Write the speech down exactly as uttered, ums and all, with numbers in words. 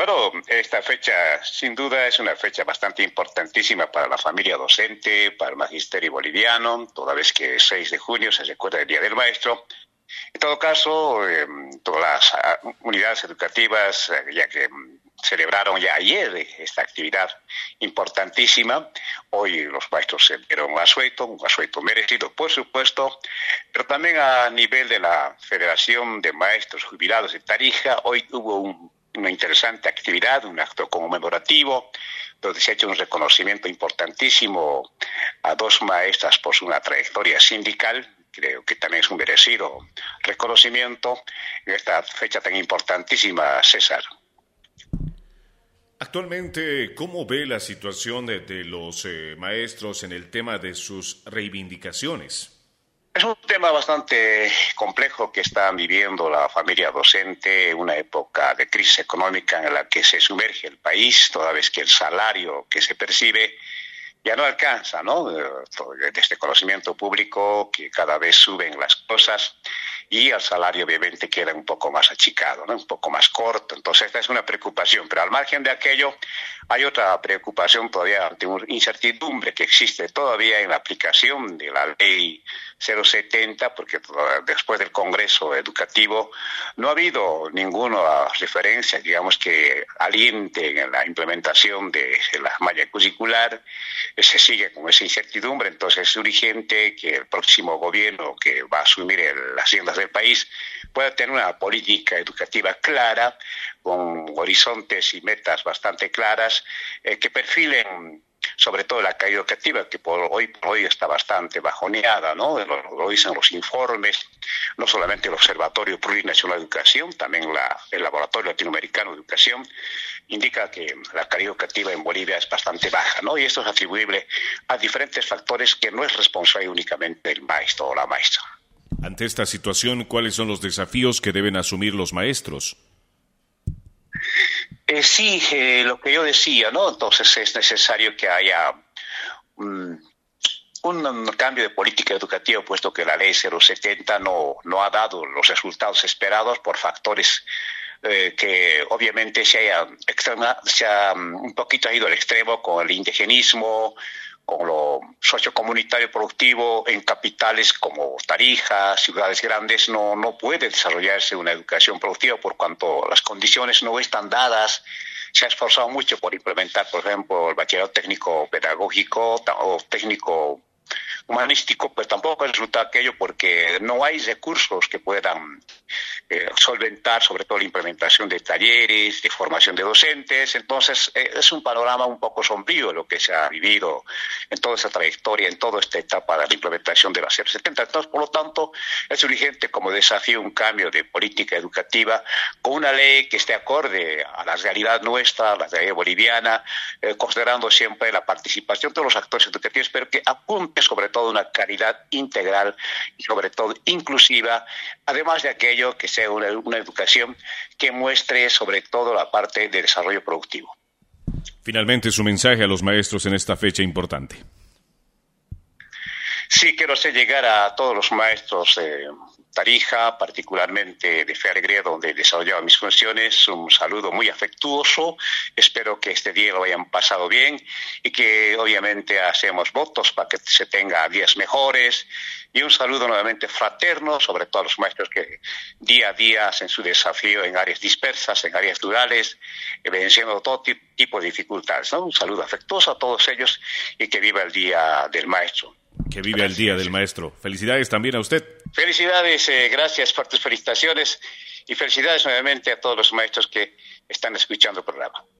Bueno, esta fecha sin duda es una fecha bastante importantísima para la familia docente, para el magisterio boliviano, toda vez que el seis de junio se recuerda el Día del Maestro. En todo caso, eh, todas las uh, unidades educativas, uh, ya que um, celebraron ya ayer esta actividad importantísima, hoy los maestros se dieron un asueto, un asueto merecido, por supuesto, pero también a nivel de la Federación de Maestros Jubilados de Tarija, hoy hubo un una interesante actividad, un acto conmemorativo, donde se ha hecho un reconocimiento importantísimo a dos maestras por su una trayectoria sindical. Creo que también es un merecido reconocimiento en esta fecha tan importantísima, César. Actualmente, ¿cómo ve la situación de, de los eh, maestros en el tema de sus reivindicaciones? Es un tema bastante complejo que está viviendo la familia docente, una época de crisis económica en la que se sumerge el país, toda vez que el salario que se percibe ya no alcanza, ¿no? Desde conocimiento público que cada vez suben las cosas y el salario obviamente queda un poco más achicado, ¿no? Un poco más corto. Entonces esta es una preocupación, pero al margen de aquello hay otra preocupación todavía ante una incertidumbre que existe todavía en la aplicación de la ley cero setenta, porque después del Congreso Educativo no ha habido ninguna referencia, digamos, que aliente en la implementación de la malla curricular. Se sigue con esa incertidumbre, entonces es urgente que el próximo gobierno que va a asumir el, las riendas del país pueda tener una política educativa clara, con horizontes y metas bastante claras, eh, que perfilen sobre todo la calidad educativa, que por hoy por hoy está bastante bajoneada, ¿no? Lo, lo dicen los informes, no solamente el Observatorio Plurinacional de Educación, también la, el Laboratorio Latinoamericano de Educación, indica que la calidad educativa en Bolivia es bastante baja, ¿no? Y esto es atribuible a diferentes factores que no es responsable únicamente del maestro o la maestra. Ante esta situación, ¿cuáles son los desafíos que deben asumir los maestros? Eh, sí, eh, lo que yo decía, ¿no? Entonces es necesario que haya um, un, un cambio de política educativa, puesto que la ley cero setenta no, no ha dado los resultados esperados por factores eh, que obviamente se haya, extrema, se ha um, un poquito ha ido al extremo con el indigenismo, con lo sociocomunitario productivo en capitales como Tarija, ciudades grandes, no, no puede desarrollarse una educación productiva por cuanto las condiciones no están dadas. Se ha esforzado mucho por implementar, por ejemplo, el bachillerato técnico pedagógico o técnico humanístico, pero tampoco resulta aquello porque no hay recursos que puedan eh, solventar sobre todo la implementación de talleres, de formación de docentes. Entonces eh, es un panorama un poco sombrío lo que se ha vivido en toda esa trayectoria, en toda esta etapa de la implementación de la cero setenta. Entonces, por lo tanto, es urgente como desafío un cambio de política educativa con una ley que esté acorde a la realidad nuestra, a la realidad boliviana, eh, considerando siempre la participación de los actores educativos, pero que apunte sobre todo una calidad integral y sobre todo inclusiva, además de aquello que sea una, una educación que muestre sobre todo la parte de desarrollo productivo. Finalmente, su mensaje a los maestros en esta fecha importante. Sí, quiero hacer llegar a todos los maestros de Tarija, particularmente de Fe Alegría, donde he desarrollado mis funciones, un saludo muy afectuoso. Espero que este día lo hayan pasado bien y que obviamente hacemos votos para que se tenga días mejores. Y un saludo nuevamente fraterno, sobre todo a los maestros que día a día hacen su desafío en áreas dispersas, en áreas rurales, venciendo todo tipo de dificultades, ¿no? Un saludo afectuoso a todos ellos y que viva el Día del Maestro. Que vive el Día del Maestro. Felicidades también a usted. Felicidades, eh, gracias por tus felicitaciones y felicidades nuevamente a todos los maestros que están escuchando el programa.